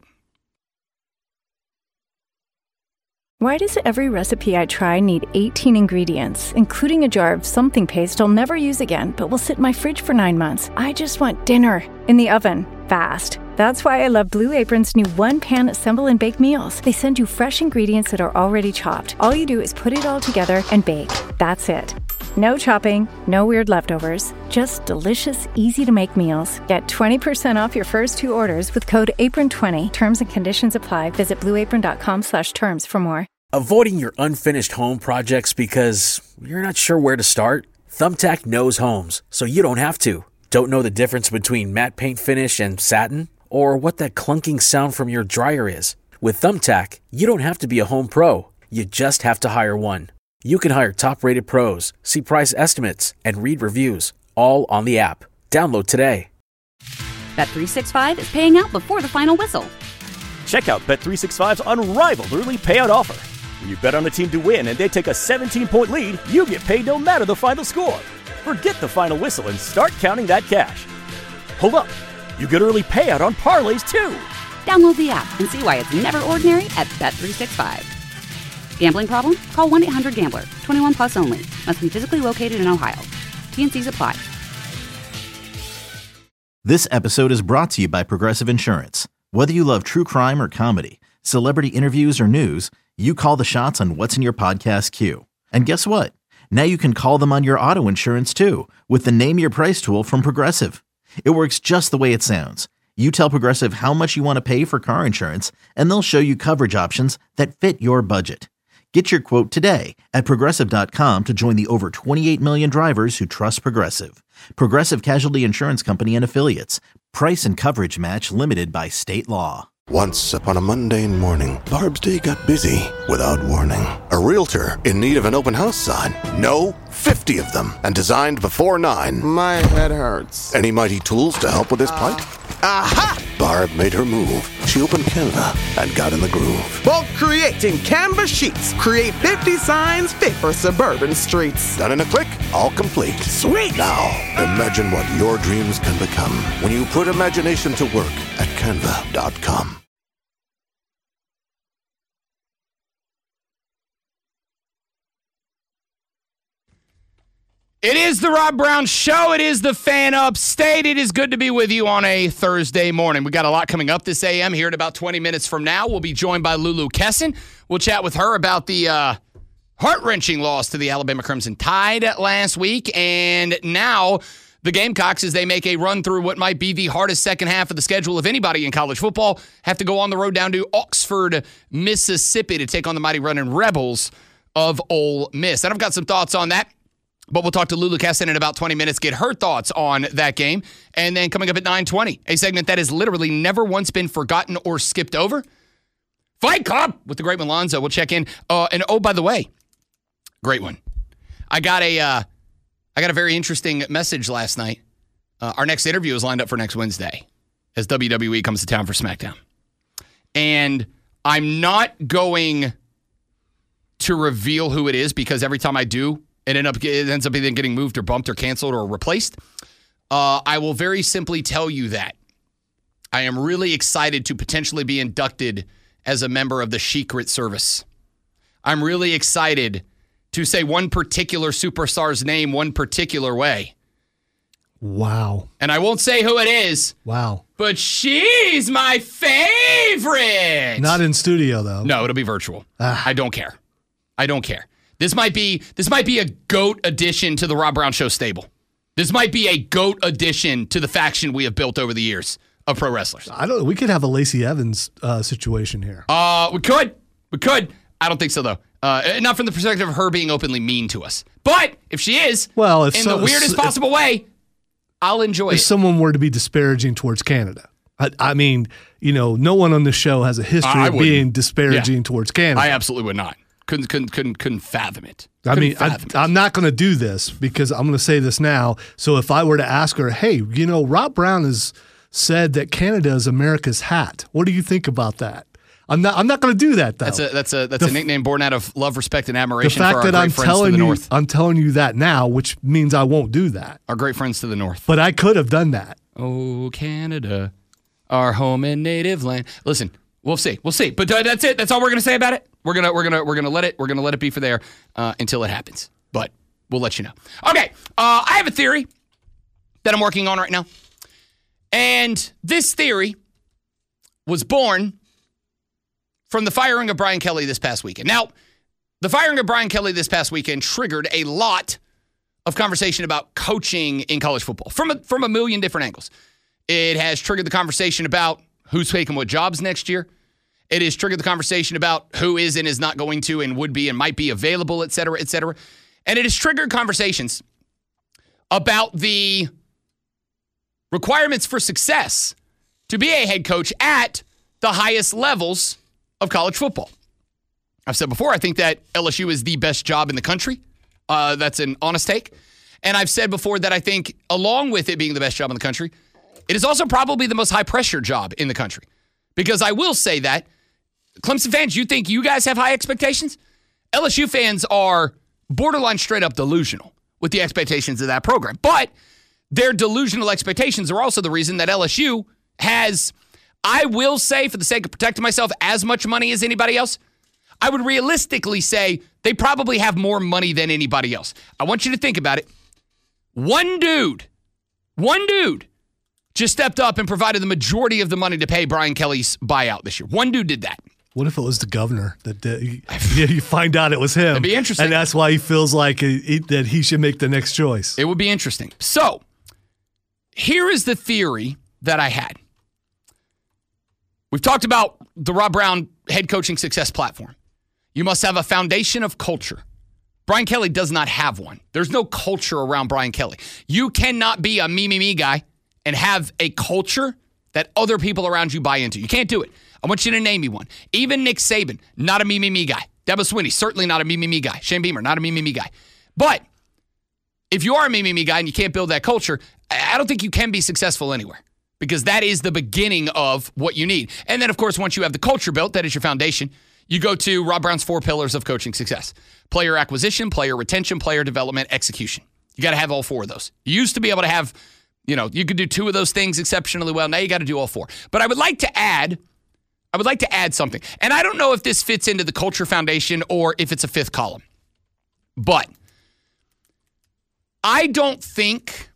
Why does every recipe I try need eighteen ingredients, including a jar of something paste I'll never use again, but will sit in my fridge for nine months? I just want dinner in the oven, fast. That's why I love Blue Apron's new one-pan assemble and bake meals. They send you fresh ingredients that are already chopped. All you do is put it all together and bake. That's it. No chopping, no weird leftovers, just delicious, easy-to-make meals. Get twenty percent off your first two orders with code apron twenty. Terms and conditions apply. Visit blueapron.com slash terms for more. Avoiding your unfinished home projects because you're not sure where to start? Thumbtack knows homes, so you don't have to. Don't know the difference between matte paint finish and satin? Or what that clunking sound from your dryer is? With Thumbtack, you don't have to be a home pro. You just have to hire one. You can hire top-rated pros, see price estimates, and read reviews, all on the app. Download today. Bet three sixty-five is paying out before the final whistle. Check out Bet three sixty-five's unrivaled early payout offer. When you bet on a team to win and they take a seventeen-point lead, you get paid no matter the final score. Forget the final whistle and start counting that cash. Hold up. You get early payout on parlays, too. Download the app and see why it's never ordinary at Bet three sixty-five. Gambling problem? Call one eight hundred gambler. twenty-one plus only. Must be physically located in Ohio. T and C's apply. This episode is brought to you by Progressive Insurance. Whether you love true crime or comedy, celebrity interviews or news, you call the shots on what's in your podcast queue. And guess what? Now you can call them on your auto insurance too with the Name Your Price tool from Progressive. It works just the way it sounds. You tell Progressive how much you want to pay for car insurance, and they'll show you coverage options that fit your budget. Get your quote today at Progressive dot com to join the over twenty-eight million drivers who trust Progressive. Progressive Casualty Insurance Company and Affiliates. Price and coverage match limited by state law. Once upon a mundane morning, Barb's day got busy without warning. A realtor in need of an open house sign. No, fifty of them, and designed before nine. My head hurts. Any mighty tools to help with this plight? Aha! Barb made her move. She opened Canva and got in the groove. Bulk creating Canva sheets. Create fifty signs fit for suburban streets. Done in a click, all complete. Sweet! Now, imagine what your dreams can become when you put imagination to work at canva dot com. It is the Rob Brown Show. It is the Fan Upstate. It is good to be with you on a Thursday morning. We got a lot coming up this A M here in about twenty minutes from now. We'll be joined by Lulu Kesson. We'll chat with her about the uh, heart-wrenching loss to the Alabama Crimson Tide last week. And now the Gamecocks, as they make a run through what might be the hardest second half of the schedule of anybody in college football, have to go on the road down to Oxford, Mississippi to take on the mighty running Rebels of Ole Miss. And I've got some thoughts on that. But we'll talk to Lulu Kesson in about twenty minutes, get her thoughts on that game. And then coming up at nine twenty, a segment that has literally never once been forgotten or skipped over. Fight Club with the great Malonzo. We'll check in. Uh, and oh, by the way, great one. I got a, uh, I got a very interesting message last night. Uh, our next interview is lined up for next Wednesday as W W E comes to town for SmackDown. And I'm not going to reveal who it is because every time I do, It, end up, it ends up either getting moved or bumped or canceled or replaced. Uh, I will very simply tell you that I am really excited to potentially be inducted as a member of the Secret Service. I'm really excited to say one particular superstar's name one particular way. Wow. And I won't say who it is. Wow. But she's my favorite. Not in studio, though. No, it'll be virtual. Ah. I don't care. I don't care. This might be this might be a GOAT addition to the Rob Brown Show stable. This might be a GOAT addition to the faction we have built over the years of pro wrestlers. I don't. We could have a Lacey Evans uh, situation here. Uh, we could. We could. I don't think so, though. Uh, not from the perspective of her being openly mean to us. But if she is, well, if in so, the weirdest if, possible way, I'll enjoy if it. If someone were to be disparaging towards Canada. I, I mean, you know, no one on the show has a history I of being disparaging yeah. towards Canada. I absolutely would not. Couldn't couldn't couldn't couldn't fathom it. I mean, I, I'm not going to do this because I'm going to say this now. So if I were to ask her, hey, you know, Rob Brown has said that Canada is America's hat. What do you think about that? I'm not. I'm not going to do that though. That's a that's a that's the, a nickname born out of love, respect, and admiration. The fact for our that great I'm friends telling to the you, north. I'm telling you that now, which means I won't do that. Our great friends to the north. But I could have done that. Oh, Canada, our home and native land. Listen. We'll see. We'll see. But uh, that's it. That's all we're gonna say about it. We're gonna we're gonna we're gonna let it we're gonna let it be for there uh, until it happens. But we'll let you know. Okay. Uh, I have a theory that I'm working on right now, and this theory was born from the firing of Brian Kelly this past weekend. Now, the firing of Brian Kelly this past weekend triggered a lot of conversation about coaching in college football from a, from a million different angles. It has triggered the conversation about who's taking what jobs next year. It has triggered the conversation about who is and is not going to and would be and might be available, et cetera, et cetera. And it has triggered conversations about the requirements for success to be a head coach at the highest levels of college football. I've said before, I think that L S U is the best job in the country. Uh, that's an honest take. And I've said before that I think, along with it being the best job in the country, it is also probably the most high-pressure job in the country. Because I will say that, Clemson fans, you think you guys have high expectations? L S U fans are borderline straight-up delusional with the expectations of that program. But their delusional expectations are also the reason that L S U has, I will say, for the sake of protecting myself, as much money as anybody else. I would realistically say they probably have more money than anybody else. I want you to think about it. One dude, one dude just stepped up and provided the majority of the money to pay Brian Kelly's buyout this year. One dude did that. What if it was the governor that did? Yeah, you find out it was him. It'd be interesting. And that's why he feels like he, that he should make the next choice. It would be interesting. So, here is the theory that I had. We've talked about the Rob Brown head coaching success platform. You must have a foundation of culture. Brian Kelly does not have one. There's no culture around Brian Kelly. You cannot be a me, me, me guy and have a culture that other people around you buy into. You can't do it. I want you to name me one. Even Nick Saban, not a me, me, me guy. Dabo Swinney, certainly not a me, me, me guy. Shane Beamer, not a me, me, me guy. But if you are a me, me, me guy and you can't build that culture, I don't think you can be successful anywhere. Because that is the beginning of what you need. And then, of course, once you have the culture built, that is your foundation, you go to Rob Brown's four pillars of coaching success. Player acquisition, player retention, player development, execution. You got to have all four of those. You used to be able to have, you know, you could do two of those things exceptionally well. Now you got to do all four. But I would like to add, I would like to add something. And I don't know if this fits into the culture foundation or if it's a fifth column. But I don't think,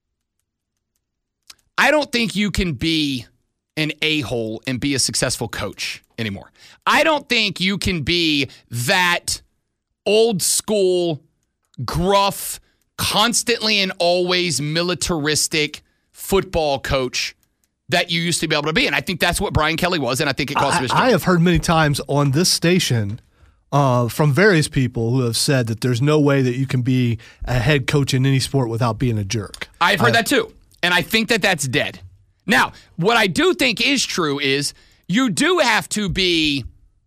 I don't think you can be an a-hole and be a successful coach anymore. I don't think you can be that old school, gruff, constantly and always militaristic football coach that you used to be able to be. And I think that's what Brian Kelly was, and I think it cost him his job. I have heard many times on this station uh, from various people who have said that there's no way that you can be a head coach in any sport without being a jerk. I've heard I, that too, and I think that that's dead. Now, what I do think is true is you do have to be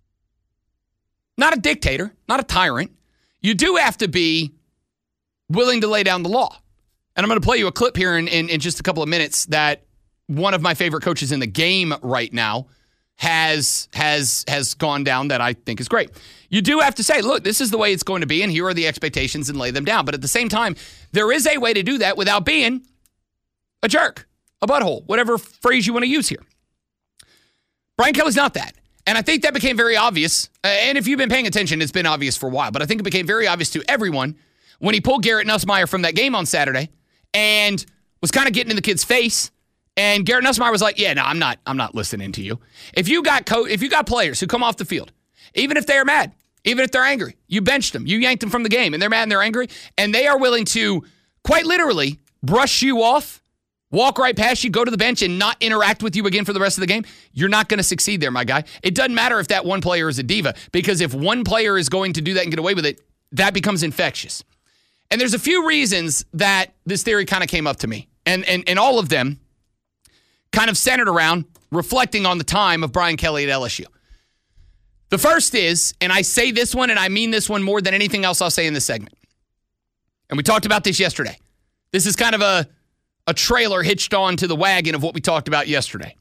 not a dictator, not a tyrant. You do have to be willing to lay down the law. And I'm going to play you a clip here in, in, in just a couple of minutes that one of my favorite coaches in the game right now has has has gone down that I think is great. You do have to say, look, this is the way it's going to be, and here are the expectations, and lay them down. But at the same time, there is a way to do that without being a jerk, a butthole, whatever phrase you want to use here. Brian Kelly's not that. And I think that became very obvious. And if you've been paying attention, it's been obvious for a while. But I think it became very obvious to everyone when he pulled Garrett Nussmeier from that game on Saturday and was kind of getting in the kid's face. And Garrett Nussmeier was like, yeah, no, I'm not I'm not listening to you. If you got co- if you got players who come off the field, even if they are mad, even if they're angry, you benched them, you yanked them from the game, and they're mad and they're angry, and they are willing to quite literally brush you off, walk right past you, go to the bench, and not interact with you again for the rest of the game, you're not going to succeed there, my guy. It doesn't matter if that one player is a diva, because if one player is going to do that and get away with it, that becomes infectious. And there's a few reasons that this theory kind of came up to me, and, and, and all of them kind of centered around reflecting on the time of Brian Kelly at L S U. The first is, and I say this one, and I mean this one more than anything else I'll say in this segment, and we talked about this yesterday. This is kind of a a trailer hitched on to the wagon of what we talked about yesterday.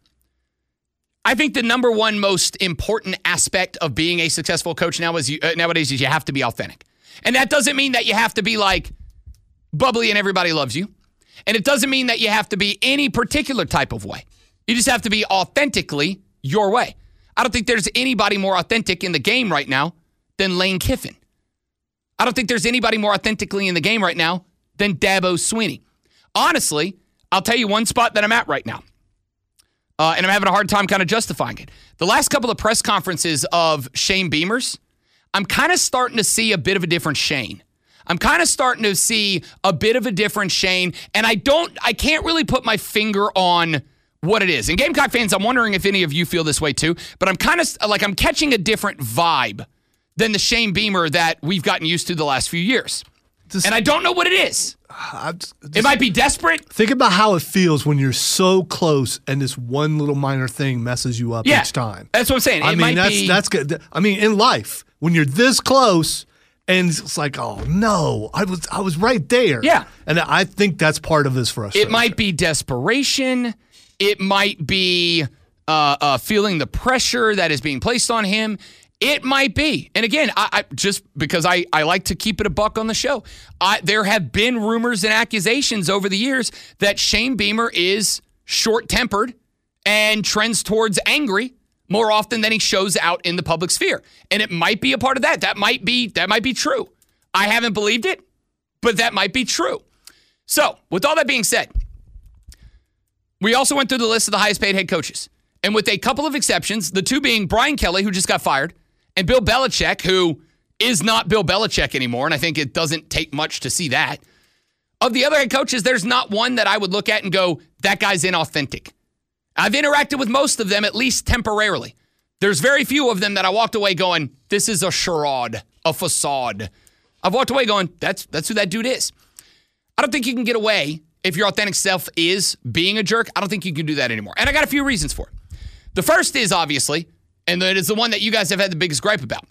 I think the number one most important aspect of being a successful coach now is you, uh, nowadays is you have to be authentic. And that doesn't mean that you have to be like bubbly and everybody loves you. And it doesn't mean that you have to be any particular type of way. You just have to be authentically your way. I don't think there's anybody more authentic in the game right now than Lane Kiffin. I don't think there's anybody more authentically in the game right now than Dabo Swinney. Honestly, I'll tell you one spot that I'm at right now. Uh, and I'm having a hard time kind of justifying it. The last couple of press conferences of Shane Beamer's, I'm kind of starting to see a bit of a different Shane. I'm kind of starting to see a bit of a different Shane, and I don't, I can't really put my finger on what it is. And Gamecock fans, I'm wondering if any of you feel this way too, but I'm kind of, like I'm catching a different vibe than the Shane Beamer that we've gotten used to the last few years. Just, and I don't know what it is. Just, it might be desperate. Think about how it feels when you're so close and this one little minor thing messes you up yeah, each time. That's what I'm saying. It I mean, might that's be, that's good. I mean, in life, when you're this close and it's like, oh no, I was I was right there. Yeah. And I think that's part of his frustration. It might be desperation. It might be uh, uh, feeling the pressure that is being placed on him. It might be. And again, I, I just because I, I like to keep it a buck on the show, I, there have been rumors and accusations over the years that Shane Beamer is short-tempered and trends towards angry more often than he shows out in the public sphere. And it might be a part of that. That might be that might be true. I haven't believed it, but that might be true. So, with all that being said, we also went through the list of the highest paid head coaches. And with a couple of exceptions, the two being Brian Kelly, who just got fired, and Bill Belichick, who is not Bill Belichick anymore, and I think it doesn't take much to see that. Of the other head coaches, there's not one that I would look at and go, that guy's inauthentic. I've interacted with most of them, at least temporarily. There's very few of them that I walked away going, this is a charade, a facade. I've walked away going, that's that's who that dude is. I don't think you can get away if your authentic self is being a jerk. I don't think you can do that anymore. And I got a few reasons for it. The first is, obviously, and it is the one that you guys have had the biggest gripe about.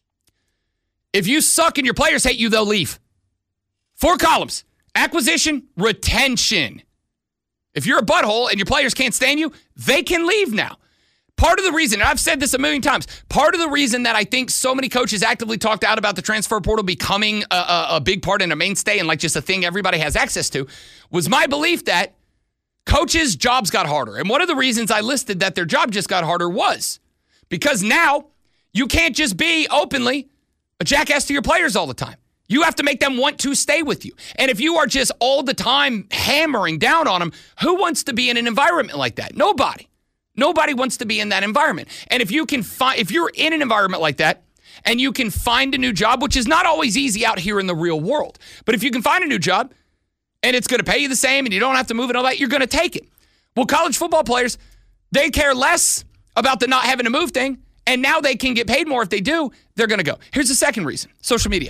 If you suck and your players hate you, they'll leave. Four columns. Acquisition, retention. If you're a butthole and your players can't stand you, they can leave now. Part of the reason, and I've said this a million times, part of the reason that I think so many coaches actively talked out about the transfer portal becoming a, a, a big part and a mainstay and like just a thing everybody has access to was my belief that coaches' jobs got harder. And one of the reasons I listed that their job just got harder was because now you can't just be openly a jackass to your players all the time. You have to make them want to stay with you. And if you are just all the time hammering down on them, who wants to be in an environment like that? Nobody. Nobody wants to be in that environment. And if you can find, if you're in an environment like that and you can find a new job, which is not always easy out here in the real world, but if you can find a new job and it's going to pay you the same and you don't have to move and all that, you're going to take it. Well, college football players, they care less about the not having to move thing, and now they can get paid more if they do, they're going to go. Here's the second reason, social media.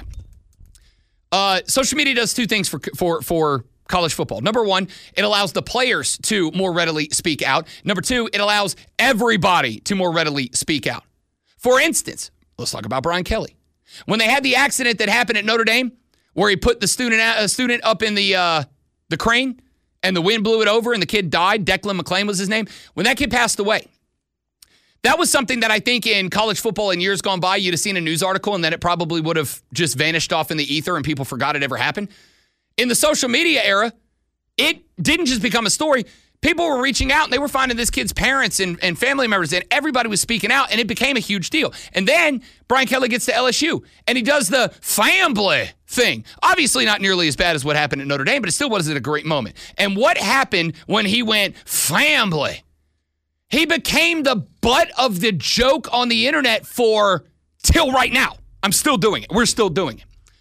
Uh, social media does two things for for for college football. Number one, it allows the players to more readily speak out. Number two, it allows everybody to more readily speak out. For instance, let's talk about Brian Kelly. When they had the accident that happened at Notre Dame, where he put the student uh, student up in the uh, the crane, and the wind blew it over, and the kid died. Declan McClain was his name. When that kid passed away, that was something that I think in college football in years gone by, you'd have seen a news article, and then it probably would have just vanished off in the ether, and people forgot it ever happened. In the social media era, it didn't just become a story. People were reaching out, and they were finding this kid's parents and, and family members, and everybody was speaking out, and it became a huge deal. And then Brian Kelly gets to L S U, and he does the family thing. Obviously not nearly as bad as what happened at Notre Dame, but it still wasn't a great moment. And what happened when he went family? He became the butt of the joke on the internet for till right now. I'm still doing it. We're still doing it.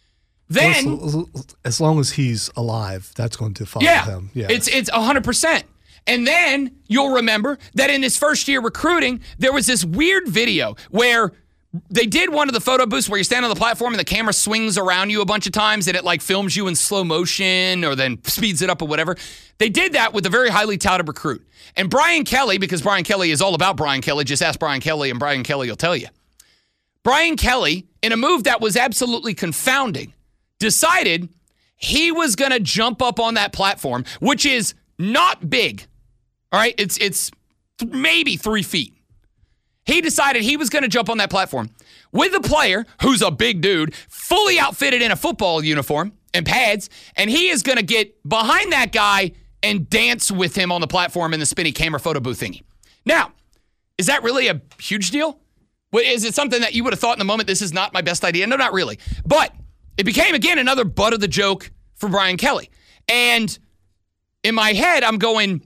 Then, well, as long as he's alive, that's going to follow yeah, him. Yeah, it's it's one hundred percent. And then you'll remember that in his first year recruiting, there was this weird video where they did one of the photo booths where you stand on the platform and the camera swings around you a bunch of times and it like films you in slow motion or then speeds it up or whatever. They did that with a very highly touted recruit. And Brian Kelly, because Brian Kelly is all about Brian Kelly, just ask Brian Kelly and Brian Kelly will tell you. Brian Kelly, in a move that was absolutely confounding, decided he was going to jump up on that platform, which is not big. All right, it's it's maybe three feet. He decided he was going to jump on that platform with a player who's a big dude, fully outfitted in a football uniform and pads, and he is going to get behind that guy and dance with him on the platform in the spinny camera photo booth thingy. Now, is that really a huge deal? Is it something that you would have thought in the moment, this is not my best idea? No, not really. But it became, again, another butt of the joke for Brian Kelly. And in my head, I'm going,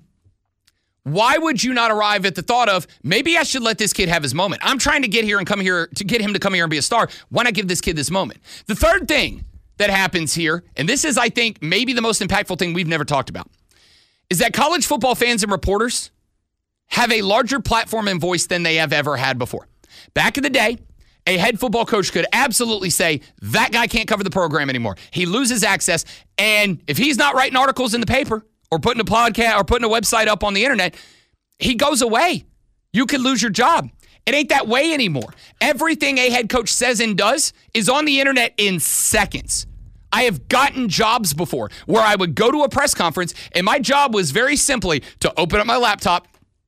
why would you not arrive at the thought of, maybe I should let this kid have his moment? I'm trying to get here and come here, to get him to come here and be a star. Why not give this kid this moment? The third thing that happens here, and this is, I think, maybe the most impactful thing we've never talked about, is that college football fans and reporters have a larger platform and voice than they have ever had before. Back in the day, a head football coach could absolutely say, that guy can't cover the program anymore. He loses access, and if he's not writing articles in the paper or putting a podcast or putting a website up on the internet, he goes away. You could lose your job. It ain't that way anymore. Everything a head coach says and does is on the internet in seconds. I have gotten jobs before where I would go to a press conference, and my job was very simply to open up my laptop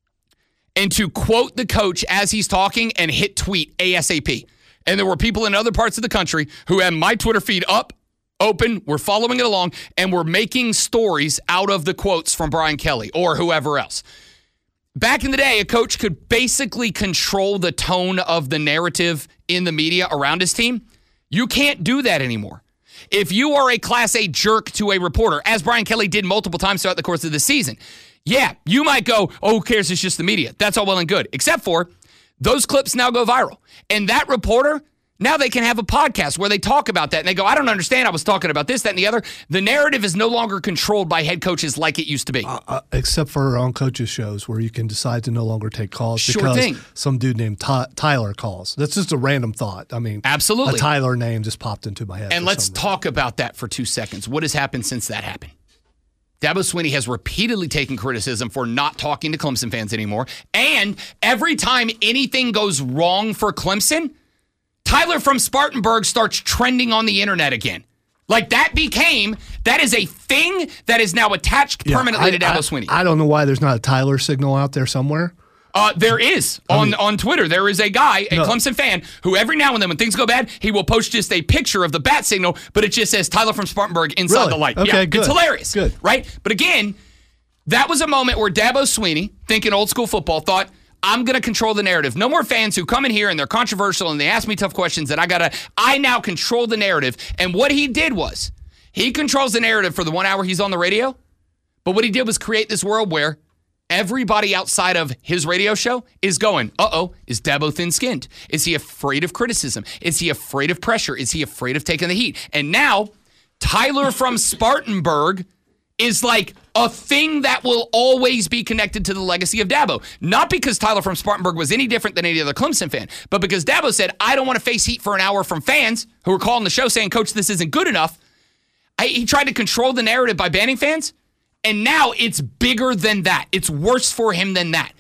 and to quote the coach as he's talking and hit tweet ASAP. And there were people in other parts of the country who had my Twitter feed up, open, were following it along, and were making stories out of the quotes from Brian Kelly or whoever else. Back in the day, a coach could basically control the tone of the narrative in the media around his team. You can't do that anymore. If you are a Class A jerk to a reporter, as Brian Kelly did multiple times throughout the course of the season, yeah, you might go, oh, who cares? It's just the media. That's all well and good. Except for those clips now go viral. And that reporter, now they can have a podcast where they talk about that. And they go, I don't understand. I was talking about this, that, and the other. The narrative is no longer controlled by head coaches like it used to be. Uh, uh, except for on coaches' shows where you can decide to no longer take calls Sure because thing. some dude named Ty- Tyler calls. That's just a random thought. I mean, Absolutely. a Tyler name just popped into my head. And let's talk about that for two seconds. What has happened since that happened? Dabo Swinney has repeatedly taken criticism for not talking to Clemson fans anymore. And every time anything goes wrong for Clemson, Tyler from Spartanburg starts trending on the internet again. Like that became, that is a thing that is now attached Yeah, permanently I, to Dabo I, Swinney. I don't know why there's not a Tyler signal out there somewhere. Uh, there is on, I mean, on Twitter. There is a guy, a no. Clemson fan, who every now and then when things go bad, he will post just a picture of the bat signal, but it just says Tyler from Spartanburg inside Really? the light. Okay, yeah, good. It's hilarious. Good. Right? But again, that was a moment where Dabo Swinney, thinking old school football, thought, I'm going to control the narrative. No more fans who come in here and they're controversial and they ask me tough questions that I got to, I now control the narrative. And what he did was, he controls the narrative for the one hour he's on the radio, but what he did was create this world where everybody outside of his radio show is going, uh-oh, is Dabo thin-skinned? Is he afraid of criticism? Is he afraid of pressure? Is he afraid of taking the heat? And now, Tyler from Spartanburg is like a thing that will always be connected to the legacy of Dabo. Not because Tyler from Spartanburg was any different than any other Clemson fan, but because Dabo said, I don't want to face heat for an hour from fans who are calling the show saying, Coach, this isn't good enough. I, he tried to control the narrative by banning fans. And now it's bigger than that. It's worse for him than that.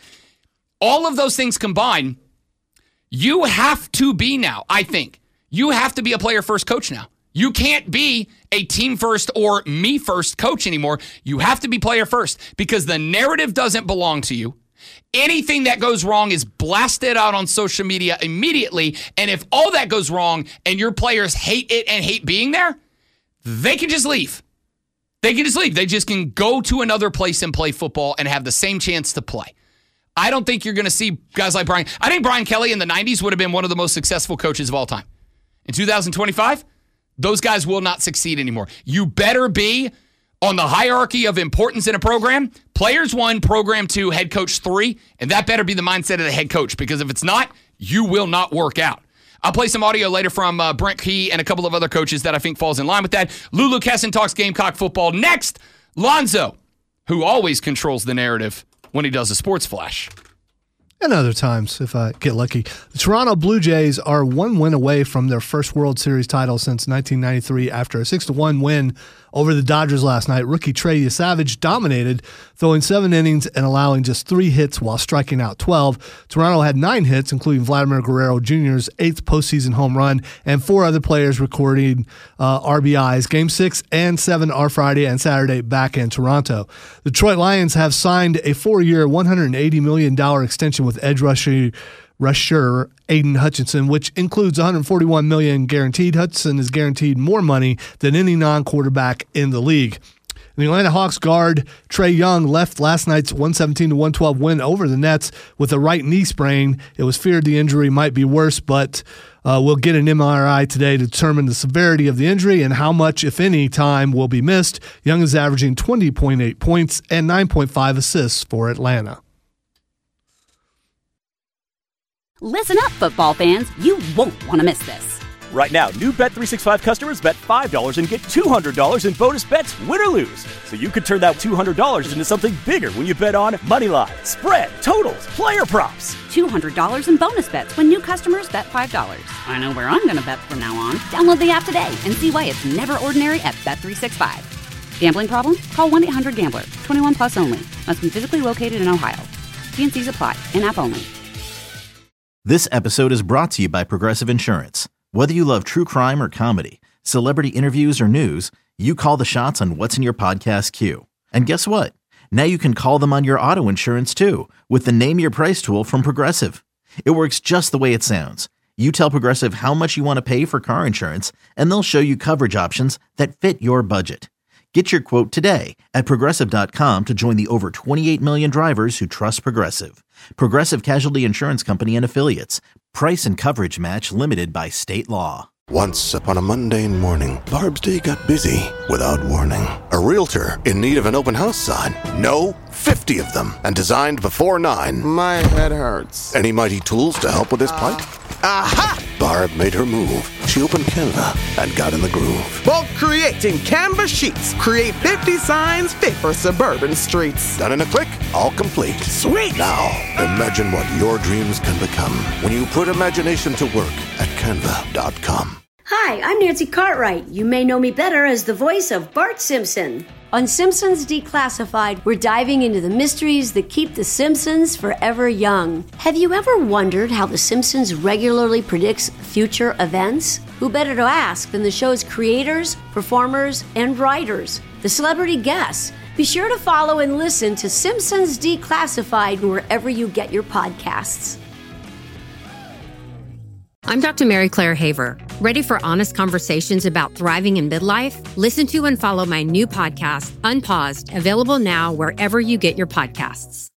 All of those things combined, you have to be now, I think, you have to be a player-first coach now. You can't be a team-first or me-first coach anymore. You have to be player-first because the narrative doesn't belong to you. Anything that goes wrong is blasted out on social media immediately. And if all that goes wrong and your players hate it and hate being there, they can just leave. They can just leave. They just can go to another place and play football and have the same chance to play. I don't think you're going to see guys like Brian. I think Brian Kelly in the nineties would have been one of the most successful coaches of all time. In two thousand twenty-five, those guys will not succeed anymore. You better be on the hierarchy of importance in a program. Players one, program two, head coach three, and that better be the mindset of the head coach because if it's not, you will not work out. I'll play some audio later from uh, Brent Key and a couple of other coaches that I think falls in line with that. Lulu Kesson talks Gamecock football. Next, Lonzo, who always controls the narrative when he does a sports flash. And other times, if I get lucky. The Toronto Blue Jays are one win away from their first World Series title since nineteen ninety-three after a six to one win over the Dodgers last night. Rookie Trey Savage dominated, throwing seven innings and allowing just three hits while striking out twelve. Toronto had nine hits, including Vladimir Guerrero Junior's eighth postseason home run, and four other players recording uh, R B Is. Game six and seven are Friday and Saturday back in Toronto. The Detroit Lions have signed a four-year, one hundred eighty million dollars extension with edge rusher rusher Aiden Hutchinson, which includes one hundred forty-one million dollars guaranteed. Hutchinson is guaranteed more money than any non-quarterback in the league. The Atlanta Hawks guard Trae Young left last night's one seventeen to one twelve win over the Nets with a right knee sprain. It was feared the injury might be worse, but uh, we'll get an M R I today to determine the severity of the injury and how much, if any, time will be missed. Young is averaging twenty point eight points and nine point five assists for Atlanta. Listen up, football fans. You won't want to miss this. Right now, new Bet three sixty-five customers bet five dollars and get two hundred dollars in bonus bets, win or lose. So you could turn that two hundred dollars into something bigger when you bet on money line, spread, totals, player props. two hundred dollars in bonus bets when new customers bet five dollars. I know where I'm going to bet from now on. Download the app today and see why it's never ordinary at Bet three sixty-five. Gambling problem? Call one eight hundred gambler. twenty-one plus only. Must be physically located in Ohio. T and C's apply. In-app only. This episode is brought to you by Progressive Insurance. Whether you love true crime or comedy, celebrity interviews or news, you call the shots on what's in your podcast queue. And guess what? Now you can call them on your auto insurance too with the Name Your Price tool from Progressive. It works just the way it sounds. You tell Progressive how much you want to pay for car insurance, and they'll show you coverage options that fit your budget. Get your quote today at Progressive dot com to join the over twenty-eight million drivers who trust Progressive. Progressive Casualty Insurance Company and Affiliates. Price and coverage match limited by state law. Once upon a mundane morning, Barb's day got busy without warning. A realtor in need of an open house sign. No, fifty of them, and designed before nine. My head hurts. Any mighty tools to help with this plight? Aha! Barb made her move. She opened Canva and got in the groove. Bulk creating Canva sheets. Create fifty signs fit for suburban streets. Done in a click, all complete. Sweet! Now, imagine what your dreams can become when you put imagination to work at canva dot com. Hi, I'm Nancy Cartwright. You may know me better as the voice of Bart Simpson. On Simpsons Declassified, we're diving into the mysteries that keep the Simpsons forever young. Have you ever wondered how the Simpsons regularly predicts future events? Who better to ask than the show's creators, performers, and writers, the celebrity guests? Be sure to follow and listen to Simpsons Declassified wherever you get your podcasts. I'm Doctor Mary Claire Haver. Ready for honest conversations about thriving in midlife? Listen to and follow my new podcast, Unpaused, available now wherever you get your podcasts.